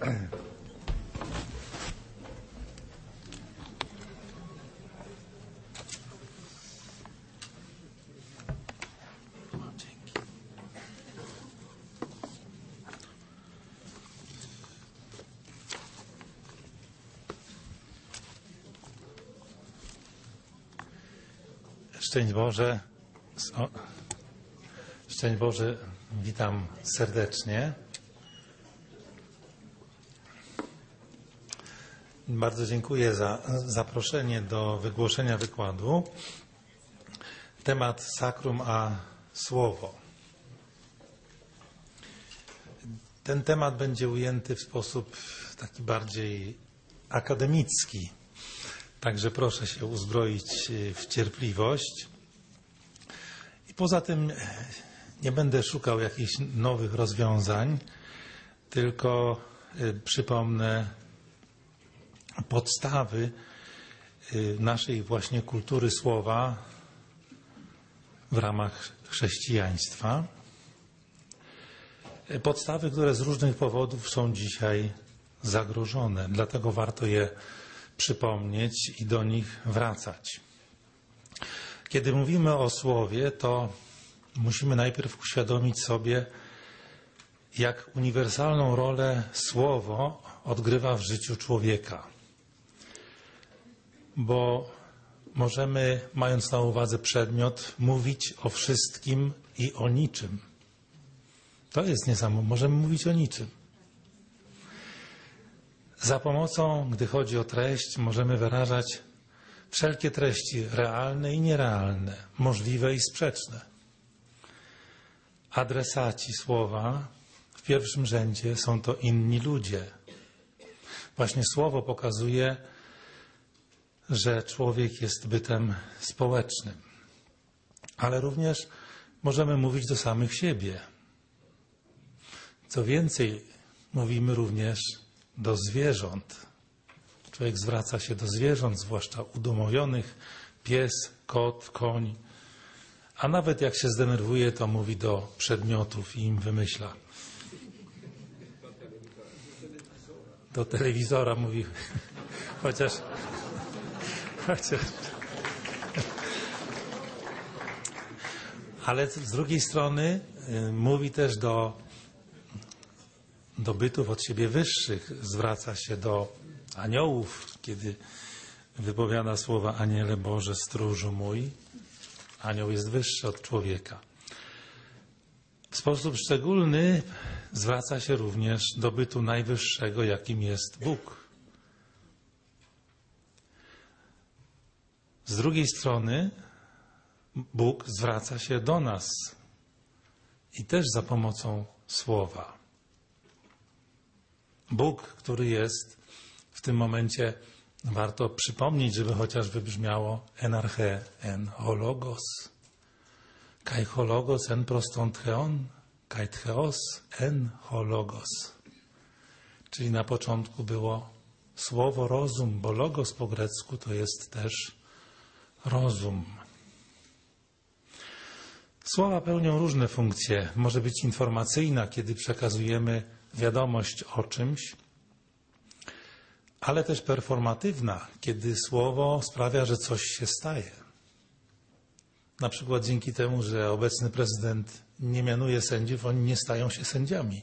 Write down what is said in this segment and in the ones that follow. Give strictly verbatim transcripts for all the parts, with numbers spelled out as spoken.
Szczęść Boże, o, Szczęść Boże, witam serdecznie. Bardzo dziękuję za zaproszenie do wygłoszenia wykładu. Temat sakrum a słowo. Ten temat będzie ujęty w sposób taki bardziej akademicki. Także proszę się uzbroić w cierpliwość. I poza tym nie będę szukał jakichś nowych rozwiązań, tylko przypomnę podstawy naszej właśnie kultury słowa w ramach chrześcijaństwa. Podstawy, które z różnych powodów są dzisiaj zagrożone. Dlatego warto je przypomnieć i do nich wracać. Kiedy mówimy o słowie, to musimy najpierw uświadomić sobie, jak uniwersalną rolę słowo odgrywa w życiu człowieka. Bo możemy, mając na uwadze przedmiot, mówić o wszystkim i o niczym. To jest niesamowite. Możemy mówić o niczym. Za pomocą, gdy chodzi o treść, możemy wyrażać wszelkie treści realne i nierealne, możliwe i sprzeczne. Adresaci słowa w pierwszym rzędzie są to inni ludzie. Właśnie słowo pokazuje, że człowiek jest bytem społecznym. Ale również możemy mówić do samych siebie. Co więcej, mówimy również do zwierząt. Człowiek zwraca się do zwierząt, zwłaszcza udomowionych, pies, kot, koń. A nawet jak się zdenerwuje, to mówi do przedmiotów i im wymyśla. Do telewizora mówi, chociaż... chociaż... Ale z drugiej strony y, mówi też do do bytów od siebie wyższych, zwraca się do aniołów, kiedy wypowiada słowa: Aniele Boże, stróżu mój. Anioł jest wyższy od człowieka. W sposób szczególny zwraca się również do bytu najwyższego, jakim jest Bóg. Z drugiej strony Bóg zwraca się do nas i też za pomocą słowa. Bóg, który jest w tym momencie, warto przypomnieć, żeby chociaż wybrzmiało en arche, en hologos, kai hologos en proston theon, kai theos en hologos. Czyli na początku było słowo rozum, bo logos po grecku to jest też rozum. Słowa pełnią różne funkcje. Może być informacyjna, kiedy przekazujemy wiadomość o czymś, ale też performatywna, kiedy słowo sprawia, że coś się staje. Na przykład dzięki temu, że obecny prezydent nie mianuje sędziów, oni nie stają się sędziami.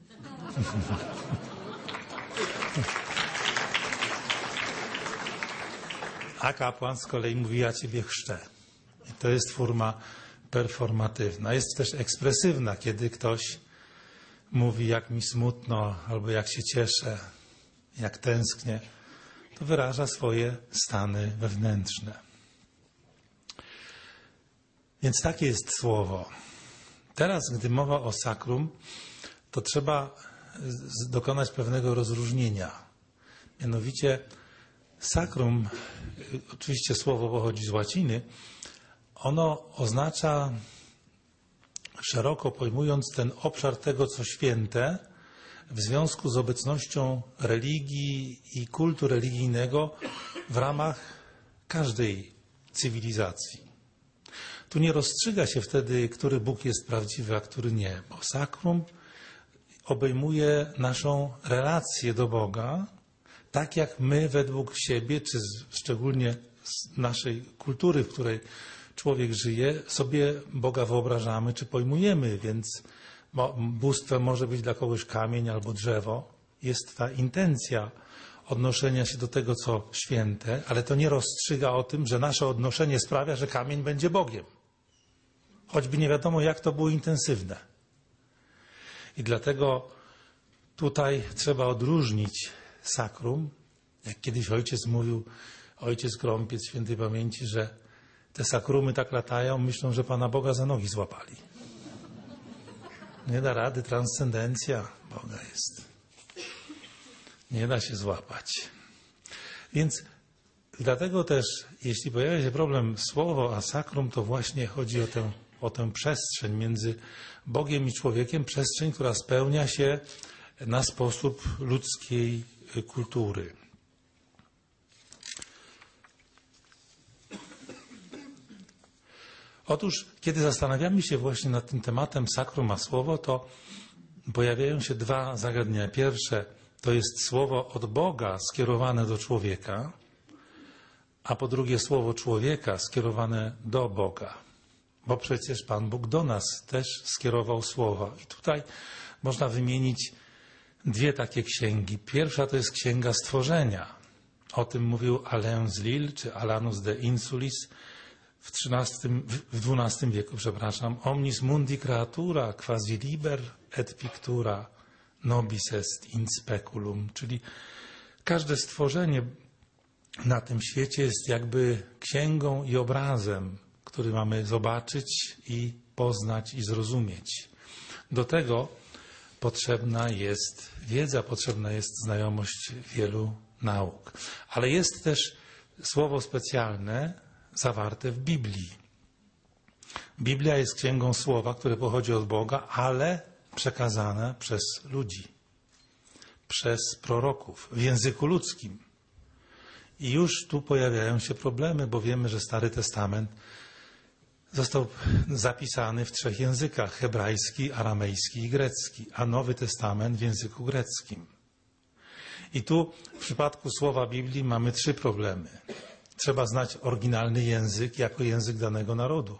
A kapłan z kolei mówi: ja ciebie chrzczę. I to jest forma performatywna. Jest też ekspresywna, kiedy ktoś mówi: jak mi smutno, albo jak się cieszę, jak tęsknię, to wyraża swoje stany wewnętrzne. Więc takie jest słowo. Teraz, gdy mowa o sakrum, to trzeba dokonać pewnego rozróżnienia. Mianowicie sakrum, oczywiście słowo pochodzi z łaciny, ono oznacza, szeroko pojmując, ten obszar tego, co święte, w związku z obecnością religii i kultu religijnego w ramach każdej cywilizacji. Tu nie rozstrzyga się wtedy, który Bóg jest prawdziwy, a który nie, bo sakrum obejmuje naszą relację do Boga, tak jak my według siebie, czy z, szczególnie z naszej kultury, w której człowiek żyje, sobie Boga wyobrażamy, czy pojmujemy, więc bóstwem może być dla kogoś kamień albo drzewo. Jest ta intencja odnoszenia się do tego, co święte, ale to nie rozstrzyga o tym, że nasze odnoszenie sprawia, że kamień będzie Bogiem. Choćby nie wiadomo, jak to było intensywne. I dlatego tutaj trzeba odróżnić sakrum. Jak kiedyś ojciec mówił, ojciec Krąpiec świętej pamięci, że te sakrumy tak latają, myślą, że Pana Boga za nogi złapali. Nie da rady, transcendencja Boga jest. Nie da się złapać. Więc dlatego też, jeśli pojawia się problem słowo a sakrum, to właśnie chodzi o tę, o tę przestrzeń między Bogiem i człowiekiem, przestrzeń, która spełnia się na sposób ludzkiej kultury. Otóż, kiedy zastanawiamy się właśnie nad tym tematem sakrum a słowo, to pojawiają się dwa zagadnienia. Pierwsze to jest słowo od Boga skierowane do człowieka, a po drugie słowo człowieka skierowane do Boga. Bo przecież Pan Bóg do nas też skierował słowa. I tutaj można wymienić dwie takie księgi. Pierwsza to jest Księga Stworzenia. O tym mówił Alain z Lille, czy Alanus de Insulis w, trzynastym, w dwunastym wieku, przepraszam. Omnis mundi creatura, quasi liber et pictura, nobis est in speculum. Czyli każde stworzenie na tym świecie jest jakby księgą i obrazem, który mamy zobaczyć i poznać i zrozumieć. Do tego potrzebna jest wiedza, potrzebna jest znajomość wielu nauk. Ale jest też słowo specjalne zawarte w Biblii. Biblia jest księgą słowa, które pochodzi od Boga, ale przekazane przez ludzi, przez proroków, w języku ludzkim. I już tu pojawiają się problemy, bo wiemy, że Stary Testament został zapisany w trzech językach: hebrajski, aramejski i grecki, a Nowy Testament w języku greckim. I tu w przypadku słowa Biblii mamy trzy problemy. Trzeba znać oryginalny język jako język danego narodu.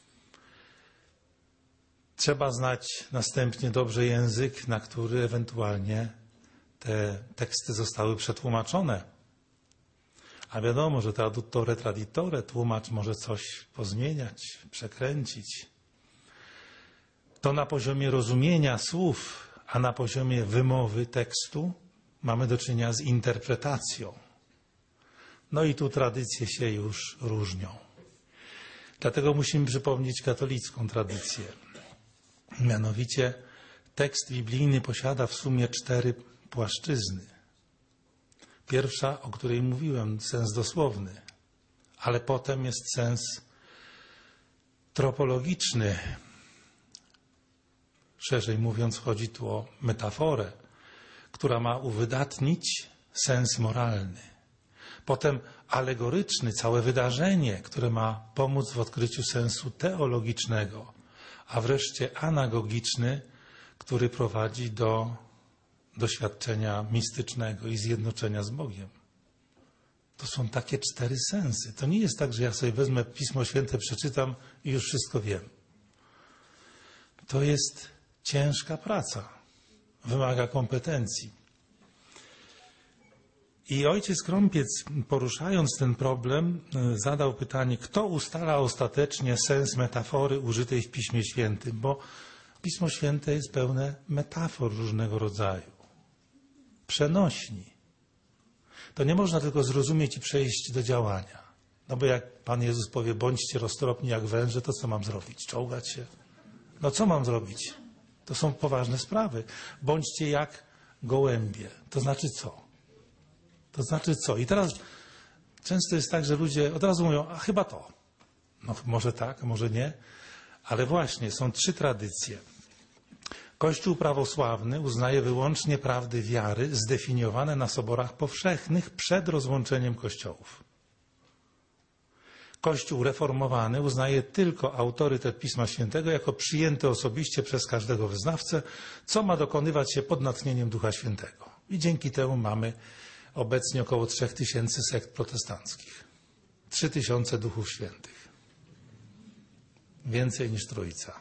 Trzeba znać następnie dobrze język, na który ewentualnie te teksty zostały przetłumaczone. A wiadomo, że traduttore traditore, tłumacz może coś pozmieniać, przekręcić. To na poziomie rozumienia słów, a na poziomie wymowy tekstu mamy do czynienia z interpretacją. No i tu tradycje się już różnią. Dlatego musimy przypomnieć katolicką tradycję. Mianowicie tekst biblijny posiada w sumie cztery płaszczyzny. Pierwsza, o której mówiłem, sens dosłowny, ale potem jest sens tropologiczny. Szerzej mówiąc, chodzi tu o metaforę, która ma uwydatnić sens moralny. Potem alegoryczny, całe wydarzenie, które ma pomóc w odkryciu sensu teologicznego, a wreszcie anagogiczny, który prowadzi do doświadczenia mistycznego i zjednoczenia z Bogiem. To są takie cztery sensy. To nie jest tak, że ja sobie wezmę Pismo Święte, przeczytam i już wszystko wiem. To jest ciężka praca. Wymaga kompetencji. I ojciec Krąpiec, poruszając ten problem, zadał pytanie, kto ustala ostatecznie sens metafory użytej w Piśmie Świętym, bo Pismo Święte jest pełne metafor różnego rodzaju. Przenośni. To nie można tylko zrozumieć i przejść do działania. No bo jak Pan Jezus powie, bądźcie roztropni jak węże, to co mam zrobić? Czołgać się? No co mam zrobić? To są poważne sprawy. Bądźcie jak gołębie. To znaczy co? To znaczy co? I teraz często jest tak, że ludzie od razu mówią, a chyba to. No może tak, może nie. Ale właśnie, są trzy tradycje. Kościół prawosławny uznaje wyłącznie prawdy wiary zdefiniowane na soborach powszechnych przed rozłączeniem kościołów. Kościół reformowany uznaje tylko autorytet Pisma Świętego jako przyjęty osobiście przez każdego wyznawcę, co ma dokonywać się pod natchnieniem Ducha Świętego. I dzięki temu mamy obecnie około trzech tysięcy sekt protestanckich. Trzy tysiące Duchów Świętych. Więcej niż Trójca.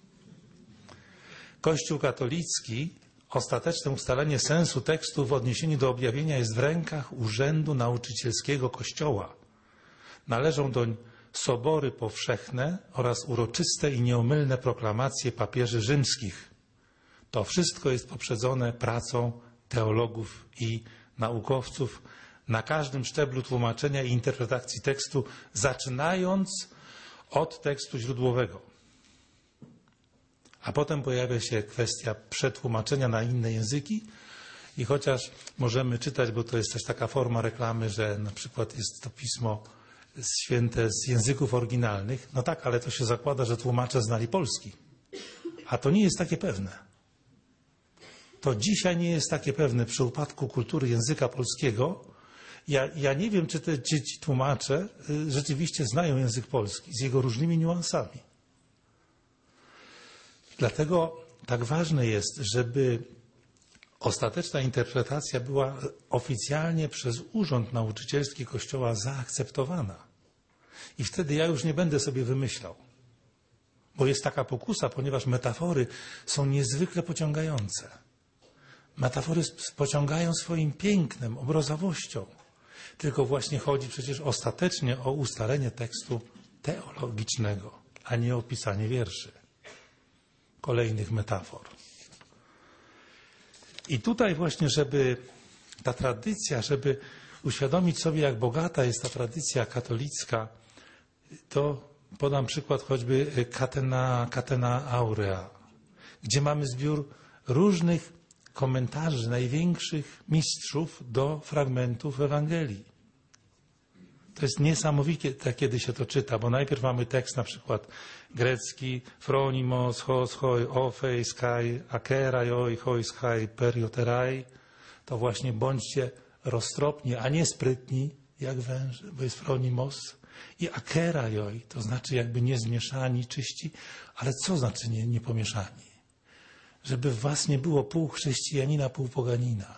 Kościół katolicki, ostateczne ustalenie sensu tekstu w odniesieniu do objawienia jest w rękach Urzędu Nauczycielskiego Kościoła. Należą doń sobory powszechne oraz uroczyste i nieomylne proklamacje papieży rzymskich. To wszystko jest poprzedzone pracą teologów i naukowców na każdym szczeblu tłumaczenia i interpretacji tekstu, zaczynając od tekstu źródłowego. A potem pojawia się kwestia przetłumaczenia na inne języki i chociaż możemy czytać, bo to jest też taka forma reklamy, że na przykład jest to pismo święte z języków oryginalnych, no tak, ale to się zakłada, że tłumacze znali polski. A to nie jest takie pewne. To dzisiaj nie jest takie pewne przy upadku kultury języka polskiego. Ja, ja nie wiem, czy te czy ci tłumacze y, rzeczywiście znają język polski z jego różnymi niuansami. Dlatego tak ważne jest, żeby ostateczna interpretacja była oficjalnie przez Urząd Nauczycielski Kościoła zaakceptowana. I wtedy ja już nie będę sobie wymyślał. Bo jest taka pokusa, ponieważ metafory są niezwykle pociągające. Metafory pociągają swoim pięknem, obrazowością. Tylko właśnie chodzi przecież ostatecznie o ustalenie tekstu teologicznego, a nie o pisanie wierszy. Kolejnych metafor. I tutaj właśnie, żeby ta tradycja, żeby uświadomić sobie, jak bogata jest ta tradycja katolicka, to podam przykład choćby Catena, Catena Aurea, gdzie mamy zbiór różnych komentarzy największych mistrzów do fragmentów Ewangelii. To jest niesamowite, kiedy się to czyta, bo najpierw mamy tekst na przykład grecki, phronimos, hos, hoi, ofeis, kai, akerai, oi, hois, kai, perioterai. To właśnie bądźcie roztropni, a nie sprytni, jak węże, bo jest phronimos. I akerai, oi, to znaczy jakby nie zmieszani, czyści, ale co znaczy nie, nie pomieszani? Żeby w was nie było pół chrześcijanina, pół poganina.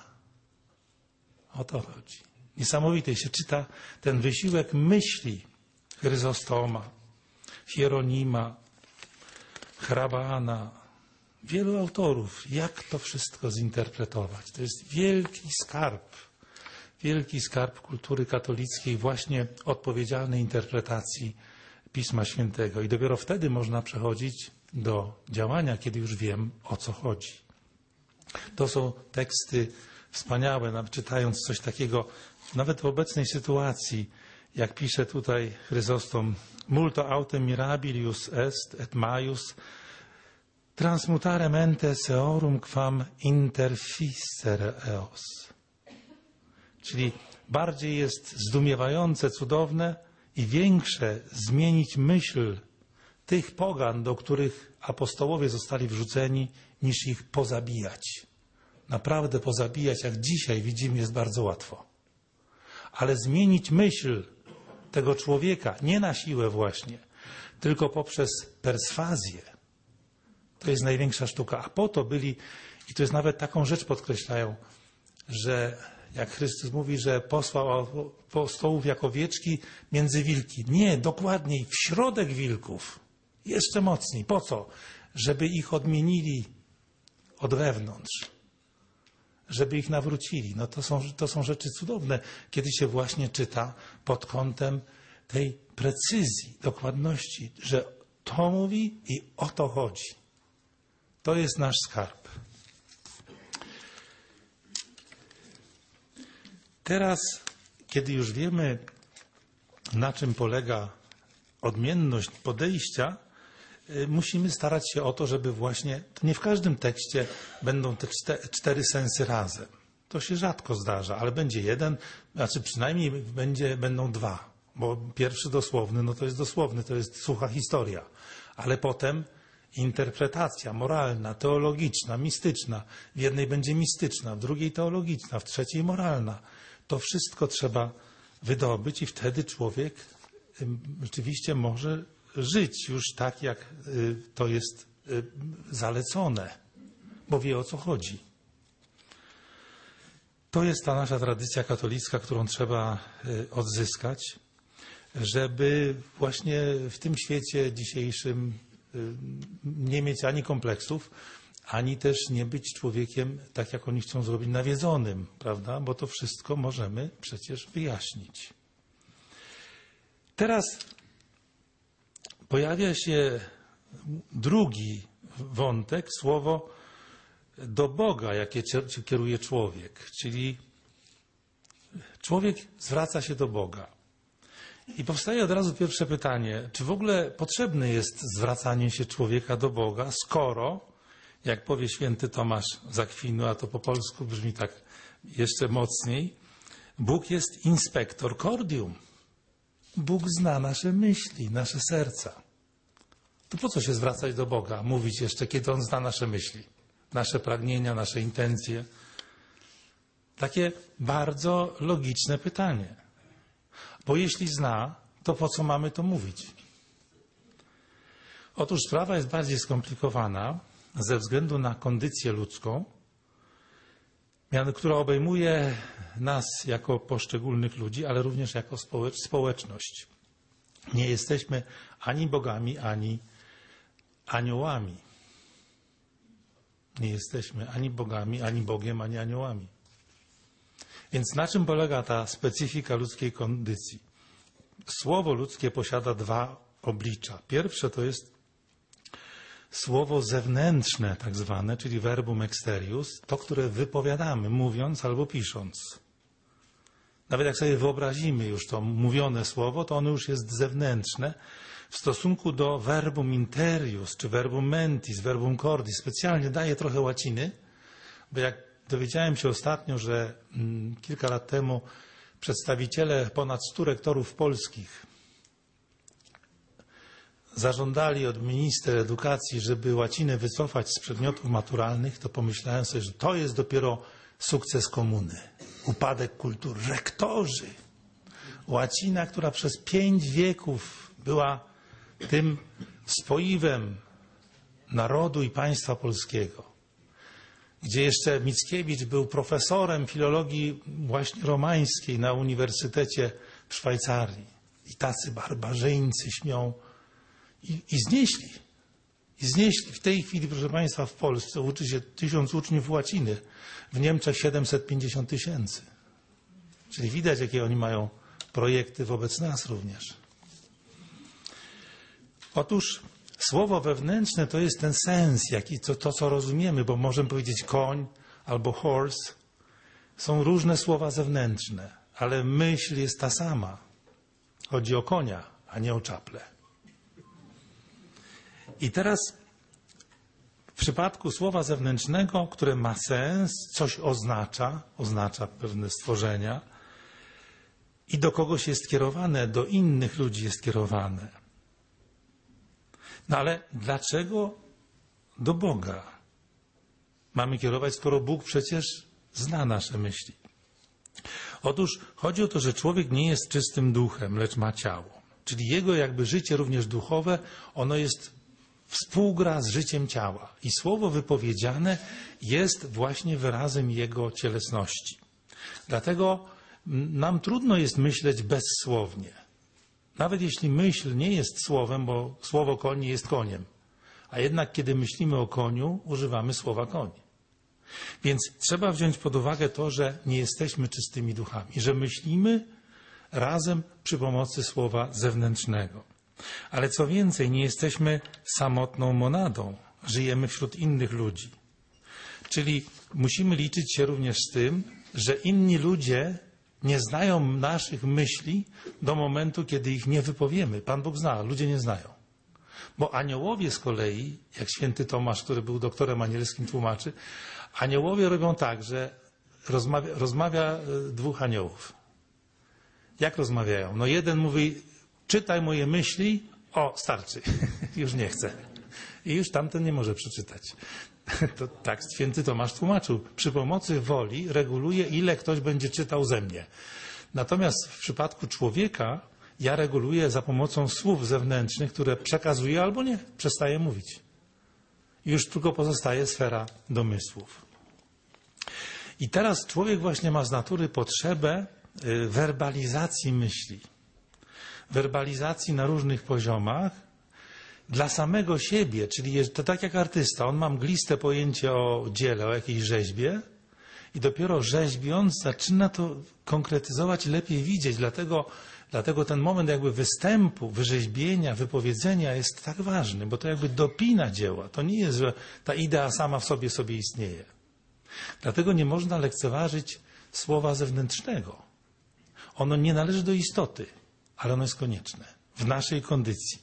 O to chodzi. Niesamowite się czyta ten wysiłek myśli Chryzostoma, Hieronima, Hrabana, wielu autorów, jak to wszystko zinterpretować. To jest wielki skarb, wielki skarb kultury katolickiej, właśnie odpowiedzialnej interpretacji Pisma Świętego. I dopiero wtedy można przechodzić do działania, kiedy już wiem, o co chodzi. To są teksty wspaniałe, nawet czytając coś takiego, nawet w obecnej sytuacji, jak pisze tutaj Chryzostom, multo autem mirabilius est et maius transmutare mente seorum quam interficere eos. Czyli bardziej jest zdumiewające, cudowne i większe zmienić myśl tych pogan, do których apostołowie zostali wrzuceni, niż ich pozabijać. Naprawdę pozabijać, jak dzisiaj widzimy, jest bardzo łatwo. Ale zmienić myśl tego człowieka, nie na siłę właśnie, tylko poprzez perswazję, to jest największa sztuka. A po to byli, i to jest nawet taką rzecz podkreślają, że jak Chrystus mówi, że posłał apostołów jak owieczki między wilki. Nie, dokładniej, w środek wilków. Jeszcze mocniej. Po co? Żeby ich odmienili od wewnątrz. Żeby ich nawrócili. No to są, to są rzeczy cudowne, kiedy się właśnie czyta pod kątem tej precyzji, dokładności, że to mówi i o to chodzi. To jest nasz skarb. Teraz, kiedy już wiemy, na czym polega odmienność podejścia, musimy starać się o to, żeby właśnie, to nie w każdym tekście będą te cztery sensy razem. To się rzadko zdarza, ale będzie jeden, znaczy przynajmniej będzie, będą dwa, bo pierwszy dosłowny, no to jest dosłowny, to jest sucha historia, ale potem interpretacja moralna, teologiczna, mistyczna. W jednej będzie mistyczna, w drugiej teologiczna, w trzeciej moralna. To wszystko trzeba wydobyć i wtedy człowiek rzeczywiście może żyć już tak, jak to jest zalecone, bo wie, o co chodzi. To jest ta nasza tradycja katolicka, którą trzeba odzyskać, żeby właśnie w tym świecie dzisiejszym nie mieć ani kompleksów, ani też nie być człowiekiem, tak jak oni chcą zrobić, nawiedzonym, prawda? Bo to wszystko możemy przecież wyjaśnić. Teraz pojawia się drugi wątek, słowo do Boga, jakie kieruje człowiek, czyli człowiek zwraca się do Boga. I powstaje od razu pierwsze pytanie, czy w ogóle potrzebne jest zwracanie się człowieka do Boga, skoro, jak powie święty Tomasz z Akwinu, a to po polsku brzmi tak jeszcze mocniej, Bóg jest inspektor cordium. Bóg zna nasze myśli, nasze serca. To po co się zwracać do Boga, mówić jeszcze, kiedy On zna nasze myśli, nasze pragnienia, nasze intencje? Takie bardzo logiczne pytanie. Bo jeśli zna, to po co mamy to mówić? Otóż sprawa jest bardziej skomplikowana ze względu na kondycję ludzką, która obejmuje nas jako poszczególnych ludzi, ale również jako społeczność. Nie jesteśmy ani bogami, ani aniołami. Nie jesteśmy ani bogami, ani Bogiem, ani aniołami. Więc na czym polega ta specyfika ludzkiej kondycji? Słowo ludzkie posiada dwa oblicza. Pierwsze to jest słowo zewnętrzne, tak zwane, czyli verbum exterius, to, które wypowiadamy, mówiąc albo pisząc. Nawet jak sobie wyobrazimy już to mówione słowo, to ono już jest zewnętrzne w stosunku do verbum interius, czy verbum mentis, verbum cordis. Specjalnie daję trochę łaciny, bo jak dowiedziałem się ostatnio, że mm, kilka lat temu przedstawiciele ponad stu rektorów polskich zażądali od ministra edukacji, żeby łacinę wycofać z przedmiotów maturalnych, to pomyślałem sobie, że to jest dopiero sukces komuny. Upadek kultury. Rektorzy. Łacina, która przez pięć wieków była tym spoiwem narodu i państwa polskiego. Gdzie jeszcze Mickiewicz był profesorem filologii właśnie romańskiej na Uniwersytecie w Szwajcarii. I tacy barbarzyńcy śmią i, i znieśli. I znieśli. W tej chwili, proszę Państwa, w Polsce uczy się tysiąc uczniów łaciny. W Niemczech siedemset pięćdziesiąt tysięcy. Czyli widać, jakie oni mają projekty wobec nas również. Otóż słowo wewnętrzne to jest ten sens, jaki, to, to co rozumiemy, bo możemy powiedzieć koń albo horse. Są różne słowa zewnętrzne, ale myśl jest ta sama. Chodzi o konia, a nie o czaple. I teraz w przypadku słowa zewnętrznego, które ma sens, coś oznacza, oznacza pewne stworzenia i do kogoś jest kierowane, do innych ludzi jest kierowane. No ale dlaczego do Boga mamy kierować, skoro Bóg przecież zna nasze myśli? Otóż chodzi o to, że człowiek nie jest czystym duchem, lecz ma ciało. Czyli jego jakby życie również duchowe, ono jest współgra z życiem ciała. I słowo wypowiedziane jest właśnie wyrazem jego cielesności. Dlatego nam trudno jest myśleć bezsłownie. Nawet jeśli myśl nie jest słowem, bo słowo koń nie jest koniem. A jednak kiedy myślimy o koniu, używamy słowa koń. Więc trzeba wziąć pod uwagę to, że nie jesteśmy czystymi duchami. Że myślimy razem przy pomocy słowa zewnętrznego. Ale co więcej, nie jesteśmy samotną monadą. Żyjemy wśród innych ludzi. Czyli musimy liczyć się również z tym, że inni ludzie nie znają naszych myśli do momentu, kiedy ich nie wypowiemy. Pan Bóg zna, ludzie nie znają. Bo aniołowie z kolei, jak święty Tomasz, który był doktorem anielskim, tłumaczy, aniołowie robią tak, że rozmawia, rozmawia dwóch aniołów. Jak rozmawiają? No jeden mówi, czytaj moje myśli, o, starczy, już nie chcę. I już tamten nie może przeczytać. To tak święty Tomasz tłumaczył. Przy pomocy woli reguluje, ile ktoś będzie czytał ze mnie. Natomiast w przypadku człowieka ja reguluję za pomocą słów zewnętrznych, które przekazuję albo nie, przestaję mówić. Już tylko pozostaje sfera domysłów. I teraz człowiek właśnie ma z natury potrzebę werbalizacji myśli. Werbalizacji na różnych poziomach dla samego siebie, czyli to tak jak artysta, on ma mgliste pojęcie o dziele, o jakiejś rzeźbie i dopiero rzeźbiąc zaczyna to konkretyzować, lepiej widzieć. Dlatego, dlatego ten moment jakby występu, wyrzeźbienia, wypowiedzenia jest tak ważny, bo to jakby dopina dzieła. To nie jest, że ta idea sama w sobie sobie istnieje. Dlatego nie można lekceważyć słowa zewnętrznego. Ono nie należy do istoty, ale ono jest konieczne w naszej kondycji.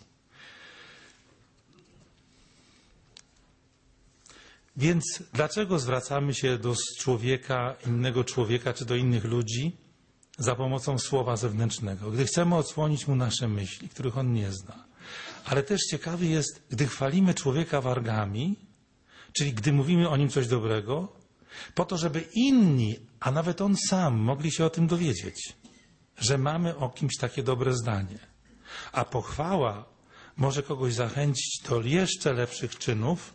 Więc dlaczego zwracamy się do człowieka, innego człowieka, czy do innych ludzi za pomocą słowa zewnętrznego? Gdy chcemy odsłonić mu nasze myśli, których on nie zna. Ale też ciekawy jest, gdy chwalimy człowieka wargami, czyli gdy mówimy o nim coś dobrego, po to, żeby inni, a nawet on sam, mogli się o tym dowiedzieć, że mamy o kimś takie dobre zdanie. A pochwała może kogoś zachęcić do jeszcze lepszych czynów,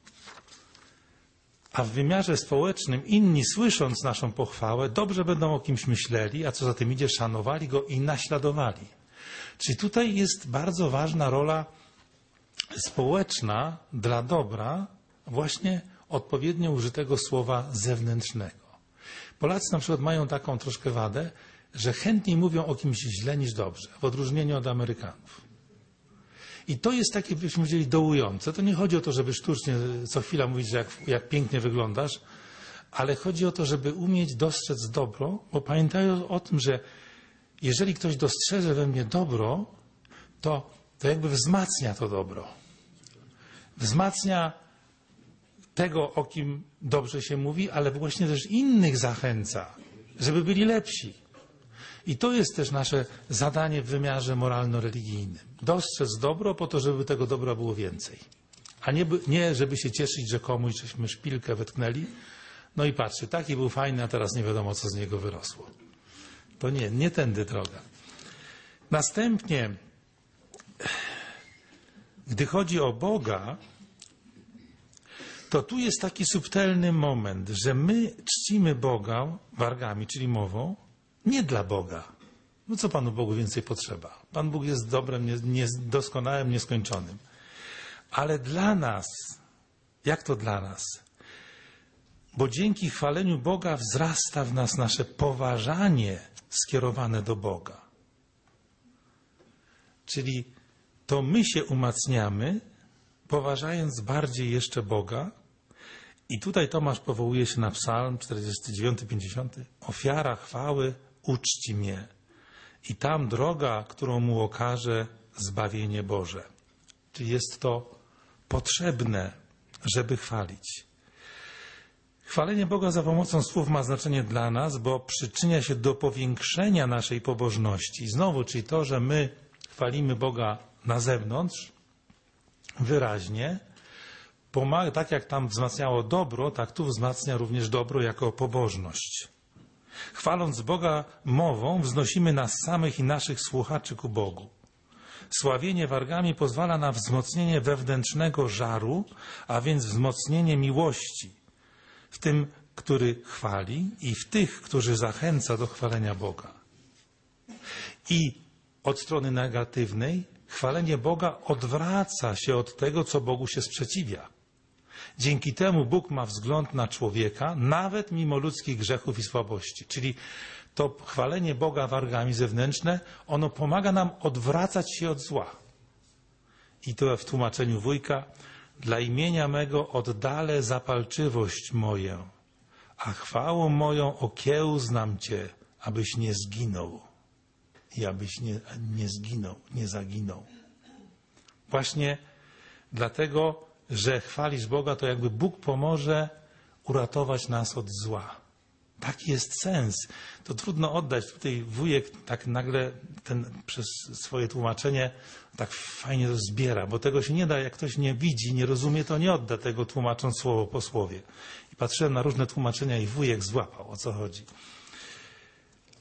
a w wymiarze społecznym inni, słysząc naszą pochwałę, dobrze będą o kimś myśleli, a co za tym idzie, szanowali go i naśladowali. Czyli tutaj jest bardzo ważna rola społeczna dla dobra właśnie odpowiednio użytego słowa zewnętrznego. Polacy na przykład mają taką troszkę wadę, że chętniej mówią o kimś źle niż dobrze, w odróżnieniu od Amerykanów. I to jest takie, byśmy powiedzieli, dołujące. To nie chodzi o to, żeby sztucznie co chwila mówić, że jak, jak pięknie wyglądasz, ale chodzi o to, żeby umieć dostrzec dobro, bo pamiętają o tym, że jeżeli ktoś dostrzeże we mnie dobro, to, to jakby wzmacnia to dobro. Wzmacnia tego, o kim dobrze się mówi, ale właśnie też innych zachęca, żeby byli lepsi. I to jest też nasze zadanie w wymiarze moralno-religijnym. Dostrzec dobro po to, żeby tego dobra było więcej. A nie, nie żeby się cieszyć, że komuś żeśmy szpilkę wetknęli. No i patrzy, taki był fajny, a teraz nie wiadomo, co z niego wyrosło. To nie, nie tędy droga. Następnie, gdy chodzi o Boga, to tu jest taki subtelny moment, że my czcimy Boga wargami, czyli mową, nie dla Boga. No co Panu Bogu więcej potrzeba? Pan Bóg jest dobrem, nie, nie, doskonałym, nieskończonym. Ale dla nas, jak to dla nas? Bo dzięki chwaleniu Boga wzrasta w nas nasze poważanie skierowane do Boga. Czyli to my się umacniamy, poważając bardziej jeszcze Boga. I tutaj Tomasz powołuje się na Psalm czterdziesty dziewiąty, pięćdziesiąty. Ofiara chwały uczci mnie. I tam droga, którą mu okaże, zbawienie Boże. Czyli jest to potrzebne, żeby chwalić. Chwalenie Boga za pomocą słów ma znaczenie dla nas, bo przyczynia się do powiększenia naszej pobożności. I znowu, czyli to, że my chwalimy Boga na zewnątrz, wyraźnie, pomaga, tak jak tam wzmacniało dobro, tak tu wzmacnia również dobro jako pobożność. Chwaląc Boga mową, wznosimy nas samych i naszych słuchaczy ku Bogu. Sławienie wargami pozwala na wzmocnienie wewnętrznego żaru, a więc wzmocnienie miłości w tym, który chwali, i w tych, którzy zachęca do chwalenia Boga. I od strony negatywnej chwalenie Boga odwraca się od tego, co Bogu się sprzeciwia. Dzięki temu Bóg ma wzgląd na człowieka, nawet mimo ludzkich grzechów i słabości. Czyli to chwalenie Boga wargami zewnętrzne, ono pomaga nam odwracać się od zła. I to w tłumaczeniu wujka: dla imienia mego oddalę zapalczywość moją, a chwałą moją okiełznam Cię, abyś nie zginął. I abyś nie, nie zginął, nie zaginął. Właśnie dlatego, że chwalisz Boga, to jakby Bóg pomoże uratować nas od zła. Taki jest sens. To trudno oddać. Tutaj wujek tak nagle ten, przez swoje tłumaczenie tak fajnie to zbiera, bo tego się nie da, jak ktoś nie widzi, nie rozumie, to nie odda tego, tłumacząc słowo po słowie. I patrzyłem na różne tłumaczenia i wujek złapał, o co chodzi.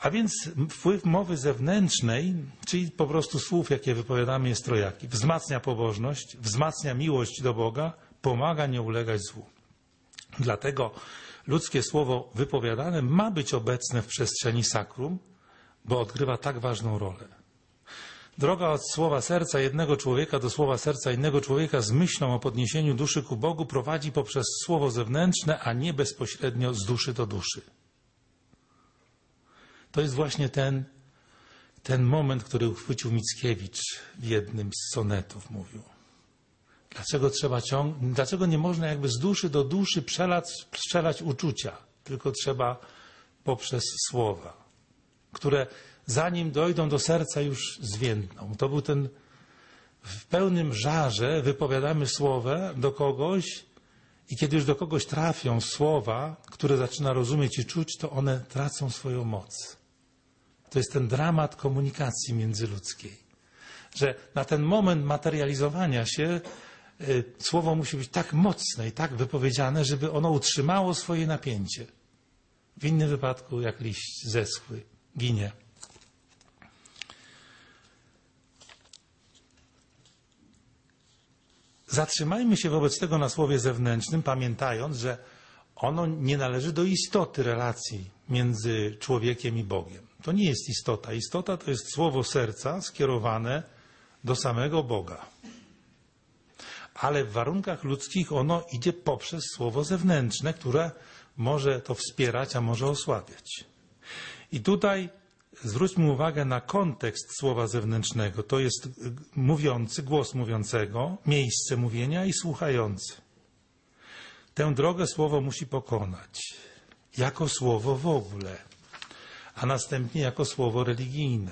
A więc wpływ mowy zewnętrznej, czyli po prostu słów, jakie wypowiadamy, jest trojaki. Wzmacnia pobożność, wzmacnia miłość do Boga, pomaga nie ulegać złu. Dlatego ludzkie słowo wypowiadane ma być obecne w przestrzeni sakrum, bo odgrywa tak ważną rolę. Droga od słowa serca jednego człowieka do słowa serca innego człowieka z myślą o podniesieniu duszy ku Bogu prowadzi poprzez słowo zewnętrzne, a nie bezpośrednio z duszy do duszy. To jest właśnie ten, ten moment, który uchwycił Mickiewicz w jednym z sonetów, mówił. Dlaczego trzeba ciąg... Dlaczego nie można jakby z duszy do duszy przelać, strzelać uczucia, tylko trzeba poprzez słowa, które zanim dojdą do serca już zwiędną. To był ten w pełnym żarze wypowiadamy słowa do kogoś i kiedy już do kogoś trafią słowa, które zaczyna rozumieć i czuć, to one tracą swoją moc. To jest ten dramat komunikacji międzyludzkiej, że na ten moment materializowania się y, słowo musi być tak mocne i tak wypowiedziane, żeby ono utrzymało swoje napięcie. W innym wypadku, jak liść zeschły, ginie. Zatrzymajmy się wobec tego na słowie zewnętrznym, pamiętając, że ono nie należy do istoty relacji między człowiekiem i Bogiem. To nie jest istota. Istota to jest słowo serca skierowane do samego Boga. Ale w warunkach ludzkich ono idzie poprzez słowo zewnętrzne, które może to wspierać, a może osłabiać. I tutaj zwróćmy uwagę na kontekst słowa zewnętrznego. To jest mówiący, głos mówiącego, miejsce mówienia i słuchający. Tę drogę słowo musi pokonać. Jako słowo w ogóle, a następnie jako słowo religijne.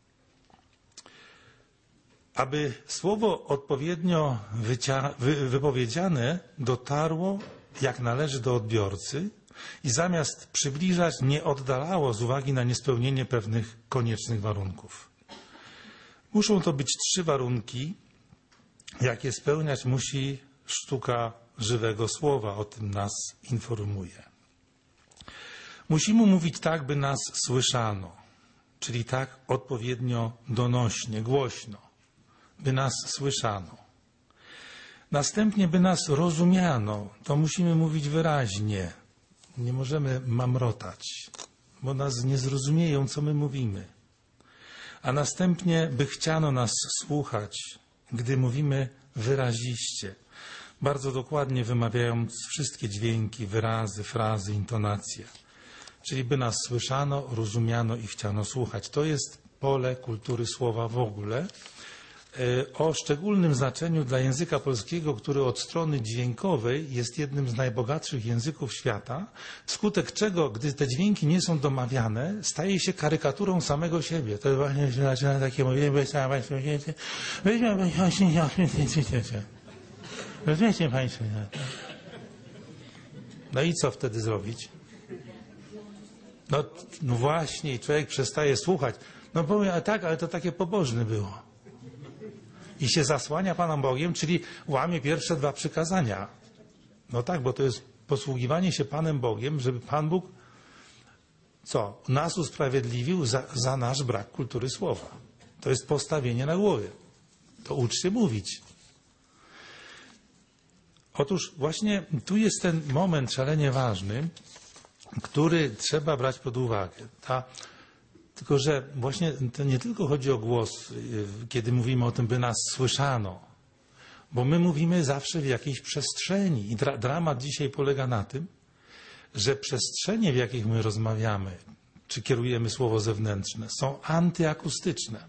Aby słowo odpowiednio wycia- wy- wypowiedziane dotarło jak należy do odbiorcy i zamiast przybliżać nie oddalało z uwagi na niespełnienie pewnych koniecznych warunków. Muszą to być trzy warunki, jakie spełniać musi sztuka żywego słowa, o tym nas informuje. Musimy mówić tak, by nas słyszano, czyli tak odpowiednio donośnie, głośno, by nas słyszano. Następnie, by nas rozumiano, to musimy mówić wyraźnie. Nie możemy mamrotać, bo nas nie zrozumieją, co my mówimy. A następnie, by chciano nas słuchać, gdy mówimy wyraziście, bardzo dokładnie wymawiając wszystkie dźwięki, wyrazy, frazy, intonacje. Czyli by nas słyszano, rozumiano i chciano słuchać. To jest pole kultury słowa w ogóle. O szczególnym znaczeniu dla języka polskiego, który od strony dźwiękowej jest jednym z najbogatszych języków świata, wskutek czego, gdy te dźwięki nie są domawiane, staje się karykaturą samego siebie. To właśnie się zaczyna takie mówienie, rozumiecie Państwo? No i co wtedy zrobić? No, no właśnie, i człowiek przestaje słuchać. No powiem, ale tak, ale to takie pobożne było. I się zasłania Panem Bogiem, czyli łamie pierwsze dwa przykazania. No tak, bo to jest posługiwanie się Panem Bogiem, żeby Pan Bóg co? Nas usprawiedliwił za, za nasz brak kultury słowa. To jest postawienie na głowie. To ucz się mówić. Otóż właśnie tu jest ten moment szalenie ważny, który trzeba brać pod uwagę. Ta, tylko, że właśnie to nie tylko chodzi o głos, kiedy mówimy o tym, by nas słyszano, bo my mówimy zawsze w jakiejś przestrzeni. I dra dramat dzisiaj polega na tym, że przestrzenie, w jakich my rozmawiamy, czy kierujemy słowo zewnętrzne, są antyakustyczne.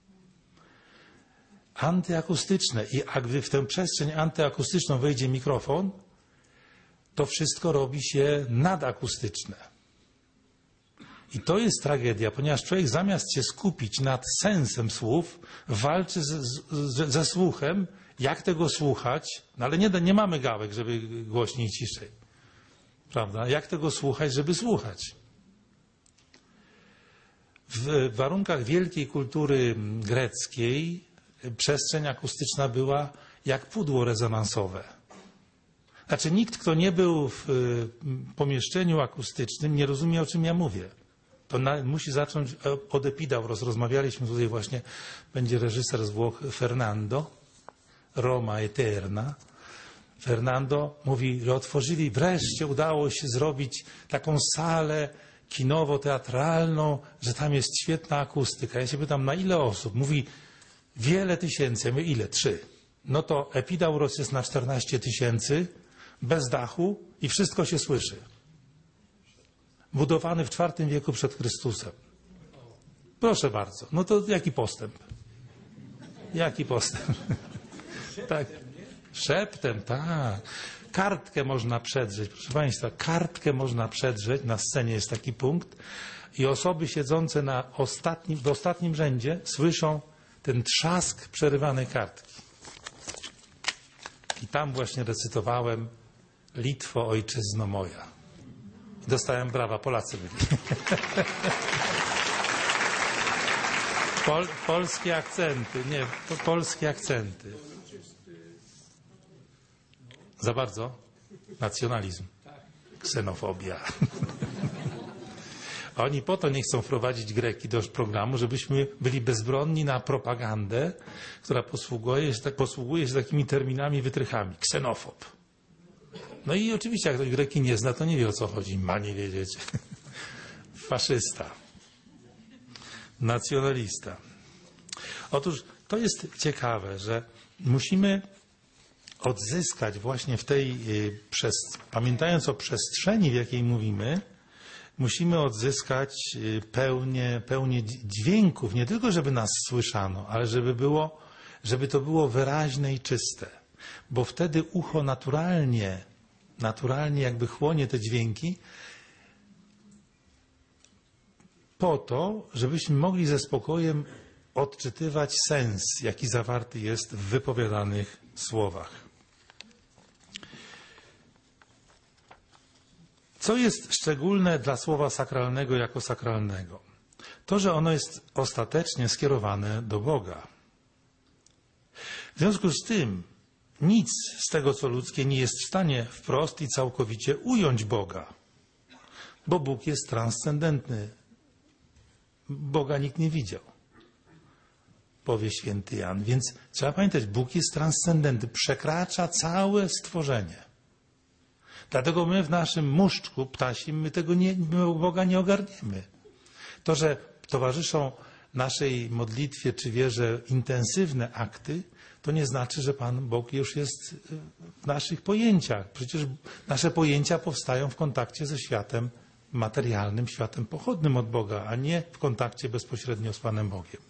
Antyakustyczne. I a gdy w tę przestrzeń antyakustyczną wejdzie mikrofon, to wszystko robi się nadakustyczne. I to jest tragedia, ponieważ człowiek zamiast się skupić nad sensem słów, walczy z, z, ze słuchem, jak tego słuchać, no ale nie, nie mamy gałek, żeby głośniej i ciszej. Prawda? Jak tego słuchać, żeby słuchać? W warunkach wielkiej kultury greckiej przestrzeń akustyczna była jak pudło rezonansowe. Znaczy nikt, kto nie był w pomieszczeniu akustycznym, nie rozumie, o czym ja mówię. To na, musi zacząć od Epidauros. Rozmawialiśmy tutaj właśnie, będzie reżyser z Włoch Fernando, Roma Eterna. Fernando mówi, że otworzyli, wreszcie udało się zrobić taką salę kinowo-teatralną, że tam jest świetna akustyka. Ja się pytam, na ile osób? Mówi, wiele tysięcy. Ja mówię, ile? Trzy. No to Epidauros jest na czternaście tysięcy, bez dachu i wszystko się słyszy. Budowany w czwartym wieku przed Chrystusem. Proszę bardzo. No to jaki postęp? Jaki postęp? Tak. Szeptem, tak. Kartkę można przedrzeć. Proszę Państwa, kartkę można przedrzeć. Na scenie jest taki punkt. I osoby siedzące na ostatnim, w ostatnim rzędzie słyszą ten trzask przerywanej kartki. I tam właśnie recytowałem Litwo, ojczyzno moja. I dostałem brawa, Polacy byli. Pol, polskie akcenty, nie, to polskie akcenty. Za bardzo? Nacjonalizm. Ksenofobia. Oni po to nie chcą wprowadzić Greki do programu, żebyśmy byli bezbronni na propagandę, która posługuje się, tak, posługuje się takimi terminami, wytrychami. Ksenofob. No i oczywiście, jak ktoś Greki nie zna, to nie wie, o co chodzi. Ma nie wiedzieć. Faszysta. Nacjonalista. Otóż to jest ciekawe, że musimy odzyskać właśnie w tej, przez, pamiętając o przestrzeni, w jakiej mówimy, musimy odzyskać pełnię, pełnię dźwięków, nie tylko żeby nas słyszano, ale żeby było, żeby to było wyraźne i czyste. Bo wtedy ucho naturalnie, naturalnie jakby chłonie te dźwięki po to, żebyśmy mogli ze spokojem odczytywać sens, jaki zawarty jest w wypowiadanych słowach. Co jest szczególne dla słowa sakralnego jako sakralnego? To, że ono jest ostatecznie skierowane do Boga. W związku z tym nic z tego, co ludzkie, nie jest w stanie wprost i całkowicie ująć Boga, bo Bóg jest transcendentny. Boga nikt nie widział, powie święty Jan. Więc trzeba pamiętać, Bóg jest transcendentny, przekracza całe stworzenie. Dlatego my w naszym muszczku ptasim, my tego nie, my Boga nie ogarniemy. To, że towarzyszą naszej modlitwie czy wierze intensywne akty, to nie znaczy, że Pan Bóg już jest w naszych pojęciach. Przecież nasze pojęcia powstają w kontakcie ze światem materialnym, światem pochodnym od Boga, a nie w kontakcie bezpośrednio z Panem Bogiem.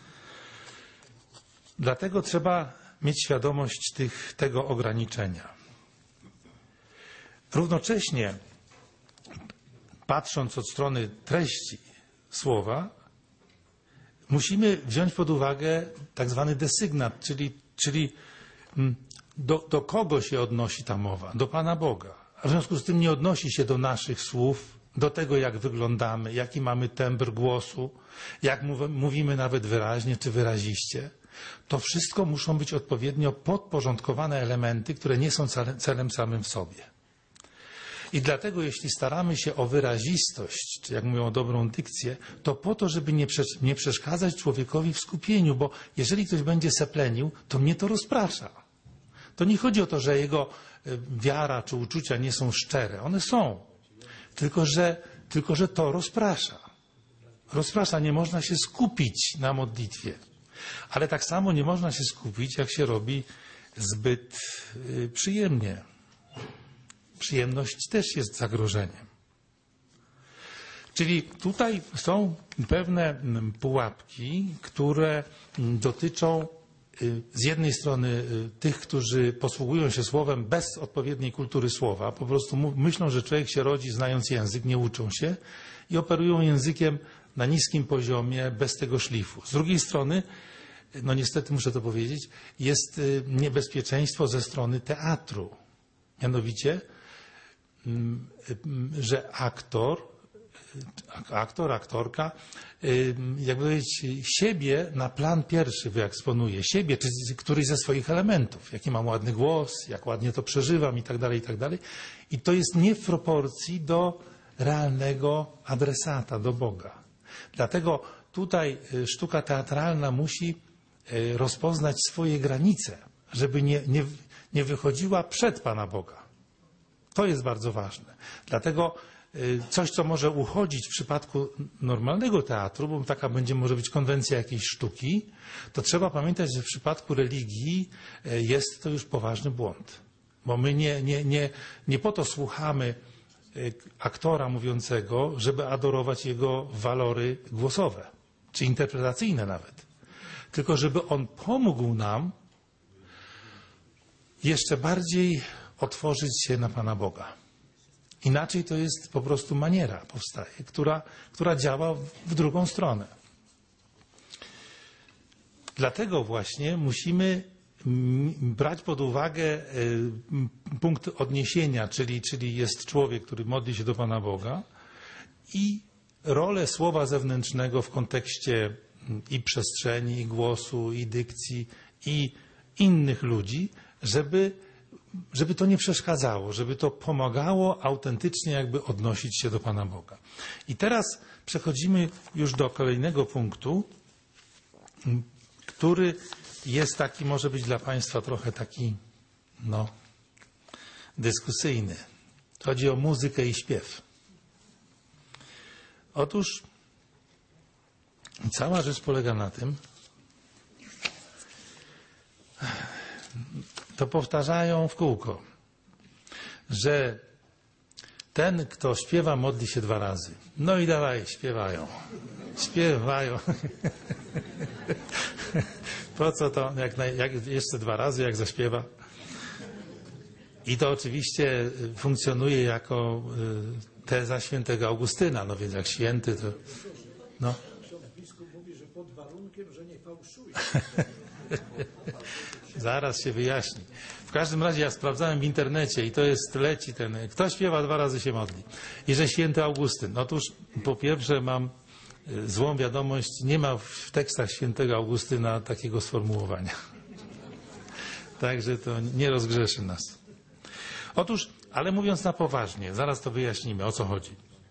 Dlatego trzeba mieć świadomość tych, tego ograniczenia. Równocześnie, patrząc od strony treści słowa, musimy wziąć pod uwagę tak zwany desygnat, czyli, czyli do, do kogo się odnosi ta mowa? Do Pana Boga. A w związku z tym nie odnosi się do naszych słów, do tego, jak wyglądamy, jaki mamy tembr głosu, jak mówimy nawet wyraźnie czy wyraziście. To wszystko muszą być odpowiednio podporządkowane elementy, które nie są celem samym w sobie. I dlatego, jeśli staramy się o wyrazistość, czy jak mówią o dobrą dykcję, to po to, żeby nie, nie przeszkadzać człowiekowi w skupieniu, bo jeżeli ktoś będzie seplenił, to mnie to rozprasza. To nie chodzi o to, że jego wiara czy uczucia nie są szczere. One są. Tylko, że, tylko, że to rozprasza. Rozprasza, nie można się skupić na modlitwie. Ale tak samo nie można się skupić, jak się robi zbyt y, przyjemnie. Przyjemność też jest zagrożeniem. Czyli tutaj są pewne pułapki, które dotyczą z jednej strony tych, którzy posługują się słowem bez odpowiedniej kultury słowa, po prostu myślą, że człowiek się rodzi znając język, nie uczą się i operują językiem na niskim poziomie, bez tego szlifu. Z drugiej strony, no niestety muszę to powiedzieć, jest niebezpieczeństwo ze strony teatru. Mianowicie, że aktor, aktor, aktorka, jakby powiedzieć, siebie na plan pierwszy wyeksponuje, siebie, czy któryś ze swoich elementów, jaki mam ładny głos, jak ładnie to przeżywam i tak dalej, i tak dalej. I to jest nie w proporcji do realnego adresata, do Boga. Dlatego tutaj sztuka teatralna musi rozpoznać swoje granice, żeby nie, nie, nie wychodziła przed Pana Boga. To jest bardzo ważne. Dlatego coś, co może uchodzić w przypadku normalnego teatru, bo taka będzie może być konwencja jakiejś sztuki, to trzeba pamiętać, że w przypadku religii jest to już poważny błąd. Bo my nie, nie, nie, nie po to słuchamy aktora mówiącego, żeby adorować jego walory głosowe, czy interpretacyjne nawet. Tylko żeby on pomógł nam jeszcze bardziej otworzyć się na Pana Boga. Inaczej to jest po prostu maniera powstaje, która, która działa w drugą stronę. Dlatego właśnie musimy brać pod uwagę punkt odniesienia, czyli, czyli jest człowiek, który modli się do Pana Boga i rolę słowa zewnętrznego w kontekście i przestrzeni, i głosu, i dykcji, i innych ludzi, żeby, żeby to nie przeszkadzało, żeby to pomagało autentycznie jakby odnosić się do Pana Boga. I teraz przechodzimy już do kolejnego punktu, który jest taki, może być dla Państwa trochę taki, no, dyskusyjny. Chodzi o muzykę i śpiew. Otóż cała rzecz polega na tym, to powtarzają w kółko, że ten, kto śpiewa, modli się dwa razy. No i dawaj, śpiewają. Śpiewają. Po co to, jak, na, jak jeszcze dwa razy, jak zaśpiewa? I to oczywiście funkcjonuje jako teza świętego Augustyna, no więc jak święty to... No. Biskup mówi, że pod warunkiem, że nie fałszuje. Zaraz się wyjaśni. W każdym razie ja sprawdzałem w internecie i to jest, leci ten, kto śpiewa dwa razy się modli. I że święty Augustyn. Otóż po pierwsze mam złą wiadomość, nie ma w tekstach świętego Augustyna takiego sformułowania. Także to nie rozgrzeszy nas. Otóż, ale mówiąc na poważnie, zaraz to wyjaśnimy, o co chodzi.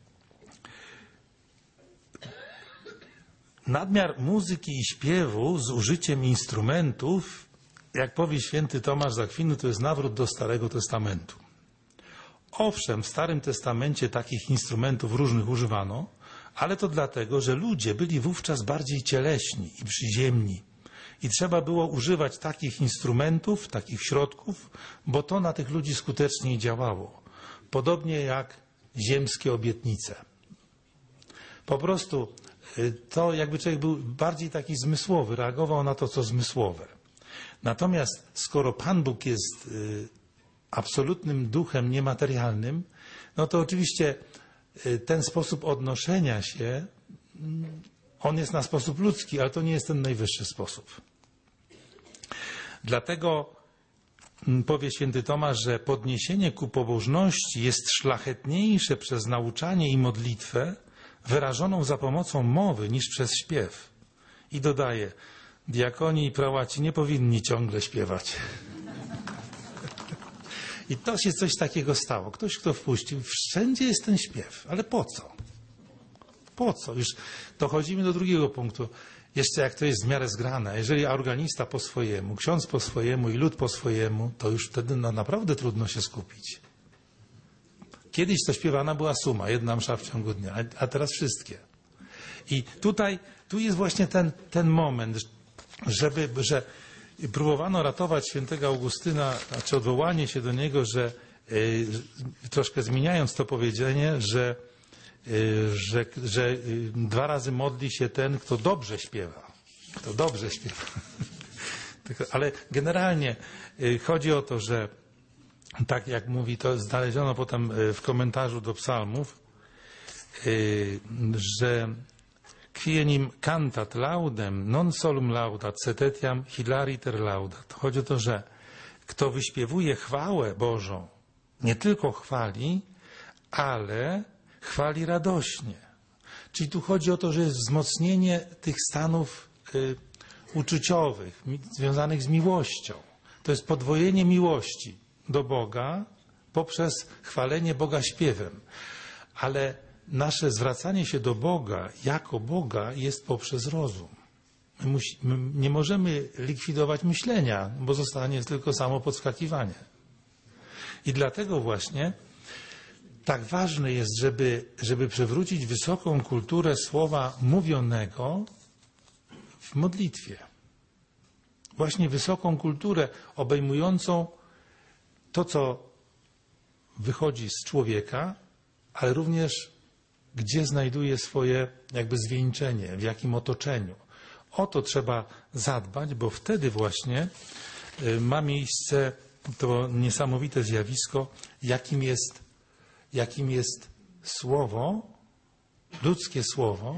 Nadmiar muzyki i śpiewu z użyciem instrumentów, jak powie święty Tomasz z Akwinu, to jest nawrót do Starego Testamentu. Owszem, w Starym Testamencie takich instrumentów różnych używano, ale to dlatego, że ludzie byli wówczas bardziej cieleśni i przyziemni. I trzeba było używać takich instrumentów, takich środków, bo to na tych ludzi skuteczniej działało. Podobnie jak ziemskie obietnice. Po prostu to jakby człowiek był bardziej taki zmysłowy, reagował na to, co zmysłowe. Natomiast skoro Pan Bóg jest absolutnym duchem niematerialnym, no to oczywiście ten sposób odnoszenia się, on jest na sposób ludzki, ale to nie jest ten najwyższy sposób. Dlatego powie święty Tomasz, że podniesienie ku pobożności jest szlachetniejsze przez nauczanie i modlitwę wyrażoną za pomocą mowy niż przez śpiew. I dodaje, diakoni i prałaci nie powinni ciągle śpiewać. I to się coś takiego stało. Ktoś, kto wpuścił, wszędzie jest ten śpiew. Ale po co? Po co? Już dochodzimy do drugiego punktu. Jeszcze jak to jest w miarę zgrane. Jeżeli organista po swojemu, ksiądz po swojemu i lud po swojemu, to już wtedy no, naprawdę trudno się skupić. Kiedyś to śpiewana była suma, jedna msza w ciągu dnia, a teraz wszystkie. I tutaj, tu jest właśnie ten, ten moment, żeby, że próbowano ratować świętego Augustyna, znaczy odwołanie się do niego, że y, troszkę zmieniając to powiedzenie, że, y, że, że y, dwa razy modli się ten, kto dobrze śpiewa. Kto dobrze śpiewa. Ale generalnie y, chodzi o to, że tak jak mówi, to znaleziono potem w komentarzu do psalmów, y, że quienim cantat laudem, non solum laudat, sed etiam hilariter laudat. Chodzi o to, że kto wyśpiewuje chwałę Bożą, nie tylko chwali, ale chwali radośnie. Czyli tu chodzi o to, że jest wzmocnienie tych stanów y, uczuciowych, mi, związanych z miłością. To jest podwojenie miłości do Boga poprzez chwalenie Boga śpiewem. ale nasze zwracanie się do Boga jako Boga jest poprzez rozum. My, musi, my nie możemy likwidować myślenia, bo zostanie tylko samo podskakiwanie. I dlatego właśnie tak ważne jest, żeby, żeby przywrócić wysoką kulturę słowa mówionego w modlitwie. Właśnie wysoką kulturę obejmującą to, co wychodzi z człowieka, ale również gdzie znajduje swoje jakby zwieńczenie, w jakim otoczeniu. O to trzeba zadbać, bo wtedy właśnie ma miejsce to niesamowite zjawisko, jakim jest, jakim jest słowo, ludzkie słowo,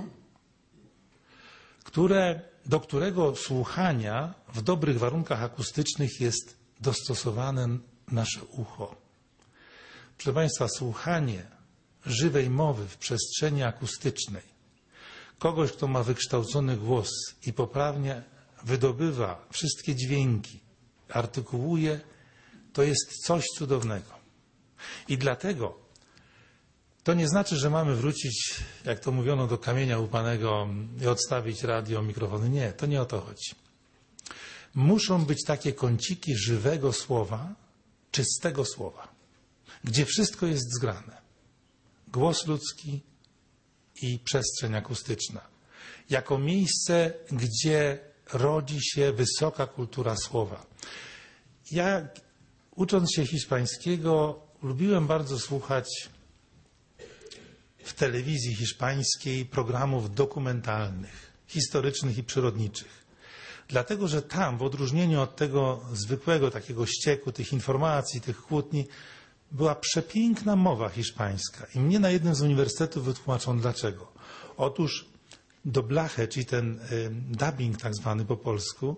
które, do którego słuchania w dobrych warunkach akustycznych jest dostosowane nasze ucho. Proszę Państwa, słuchanie żywej mowy w przestrzeni akustycznej, kogoś, kto ma wykształcony głos i poprawnie wydobywa wszystkie dźwięki, artykułuje, to jest coś cudownego. I dlatego to nie znaczy, że mamy wrócić, jak to mówiono, do kamienia łupanego i odstawić radio, mikrofony. Nie, to nie o to chodzi. Muszą być takie kąciki żywego słowa, czystego słowa, gdzie wszystko jest zgrane. Głos ludzki i przestrzeń akustyczna. Jako miejsce, gdzie rodzi się wysoka kultura słowa. Ja, ucząc się hiszpańskiego, lubiłem bardzo słuchać w telewizji hiszpańskiej programów dokumentalnych, historycznych i przyrodniczych. Dlatego, że tam, w odróżnieniu od tego zwykłego takiego ścieku, tych informacji, tych kłótni, była przepiękna mowa hiszpańska. I mnie na jednym z uniwersytetów wytłumaczono dlaczego. Otóż doblache, czyli ten y, dubbing tak zwany po polsku,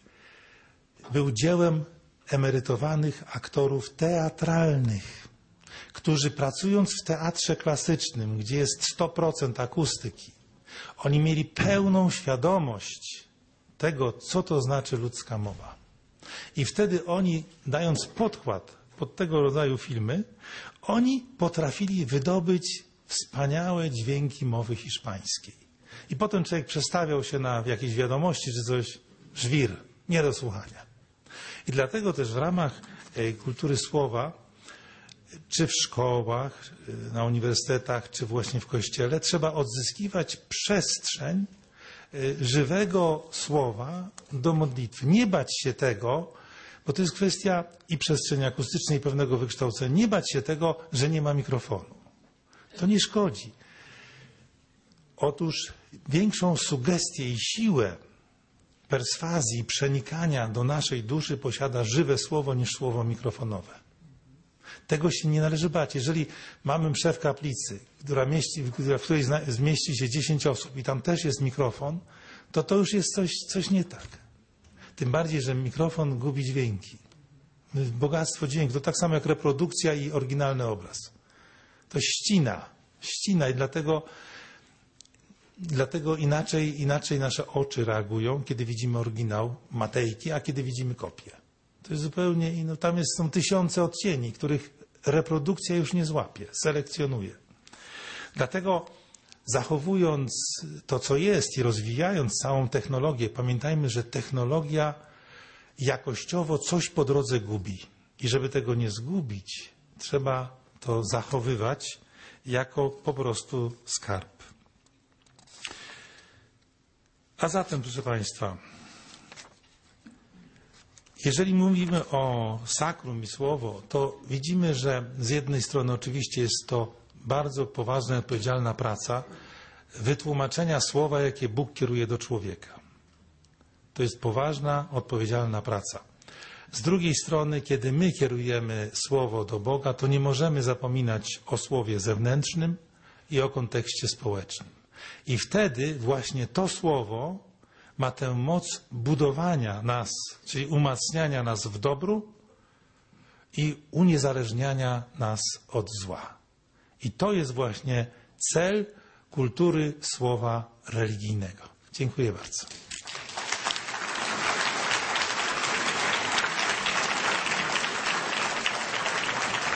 był dziełem emerytowanych aktorów teatralnych, którzy pracując w teatrze klasycznym, gdzie jest sto procent akustyki, oni mieli pełną świadomość tego, co to znaczy ludzka mowa. I wtedy oni, dając podkład pod tego rodzaju filmy, oni potrafili wydobyć wspaniałe dźwięki mowy hiszpańskiej. I potem człowiek przestawiał się na jakieś wiadomości czy coś, żwir, nie do słuchania. I dlatego też w ramach kultury słowa, czy w szkołach, na uniwersytetach, czy właśnie w kościele, trzeba odzyskiwać przestrzeń żywego słowa do modlitwy. Nie bać się tego, bo to jest kwestia i przestrzeni akustycznej, i pewnego wykształcenia. Nie bać się tego, że nie ma mikrofonu. To nie szkodzi. Otóż większą sugestię i siłę perswazji, przenikania do naszej duszy posiada żywe słowo niż słowo mikrofonowe. Tego się nie należy bać. Jeżeli mamy mszę w kaplicy, która mieści, w której zmieści się dziesięć osób i tam też jest mikrofon, to to już jest coś, coś nie tak. Tym bardziej, że mikrofon gubi dźwięki. Bogactwo dźwięku to tak samo jak reprodukcja i oryginalny obraz. To ścina. Ścina i dlatego, dlatego inaczej, inaczej nasze oczy reagują, kiedy widzimy oryginał Matejki, a kiedy widzimy kopię. To jest zupełnie inno. Tam jest, są tysiące odcieni, których reprodukcja już nie złapie, selekcjonuje. Dlatego zachowując to, co jest i rozwijając całą technologię, pamiętajmy, że technologia jakościowo coś po drodze gubi. I żeby tego nie zgubić, trzeba to zachowywać jako po prostu skarb. A zatem, proszę Państwa, jeżeli mówimy o sakrum i słowo, to widzimy, że z jednej strony oczywiście jest to bardzo poważna i odpowiedzialna praca wytłumaczenia słowa, jakie Bóg kieruje do człowieka. To jest poważna, odpowiedzialna praca. Z drugiej strony, kiedy my kierujemy słowo do Boga, to nie możemy zapominać o słowie zewnętrznym i o kontekście społecznym. I wtedy właśnie to słowo ma tę moc budowania nas, czyli umacniania nas w dobru i uniezależniania nas od zła. I to jest właśnie cel kultury słowa religijnego. Dziękuję bardzo.